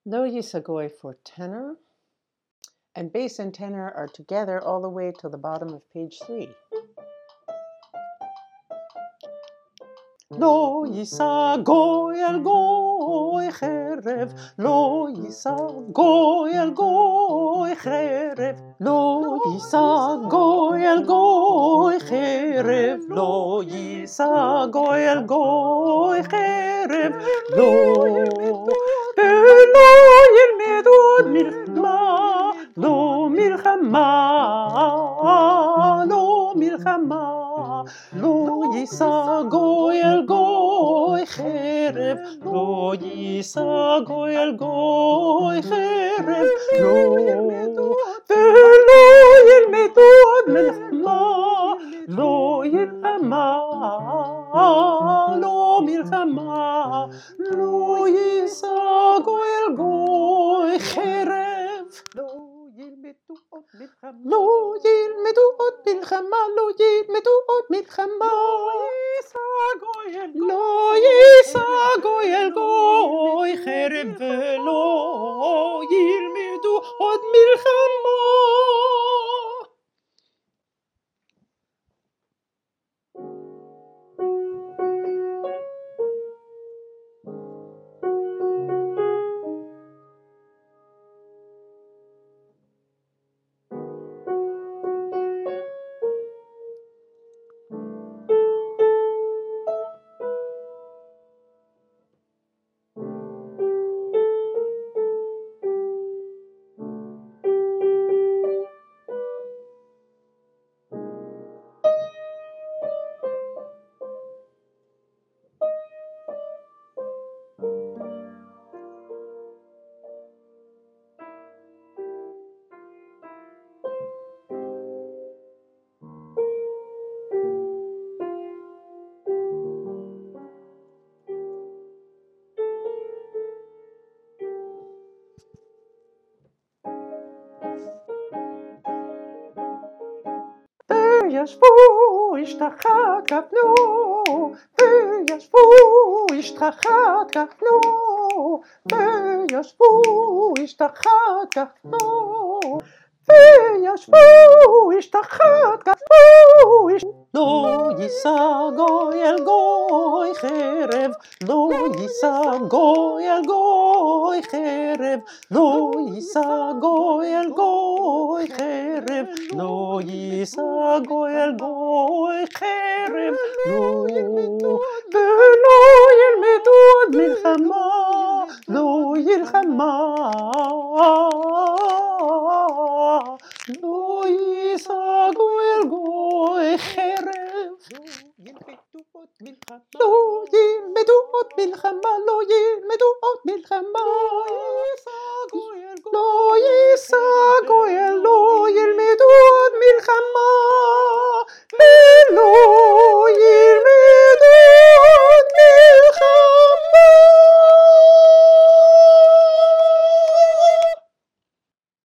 Lo Yisagoi for tenor, and bass and tenor are together all the way to the bottom of page 3. Lo Yisagoi el goi cherev, Lo Yisagoi el goi cherev, Lo Yisagoi el goi cherev, Lo Yisagoi el goi cherev, Lo ילמדו עוד מלחמה, לא מלחמה, לא מלחמה, לא יישא גוי אל גוי חרב, לא יישא גוי אל גוי חרב, ולא ילמדו עוד מלחמה, לא מלחמה, לא מלחמה, לא יישא גוי אל גוי חרב, לא ילמדו עוד מלחמה, לא ילמדו עוד מלחמה, לא ילמדו עוד מלחמה, לא יישא גוי אל גוי חרב, ולא ילמדו עוד מלחמה. וישבו השתחת כפנו, וישבו השתחת כפנו, וישבו השתחת כפנו, וישבו השתחת כפנו. לא יישא גוי אל גוי חרב, לא יישא גוי אל גוי חרב, לא יישא גוי אל גוי חרב, לא יישא גוי אל גוי חרב, ולא ילמדו עוד מלחמה, לא ילחמה, לא יישא גוי אל גוי חרב, לא ילמדו עוד מלחמה, לא ילמדו עוד מלחמה,